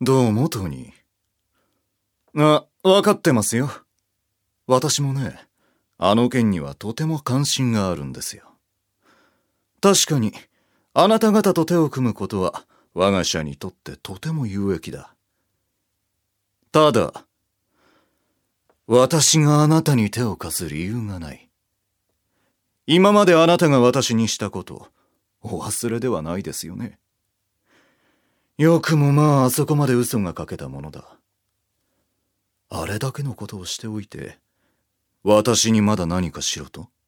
どうもトニー。わかってますよ。私もね、あの件にはとても関心があるんですよ。確かに、あなた方と手を組むことは我が社にとってとても有益だ。ただ、私があなたに手を貸す理由がない。今まであなたが私にしたこと、お忘れではないですよね。よくもまああそこまで嘘が書けたものだ。あれだけのことをしておいて、私にまだ何かしろと？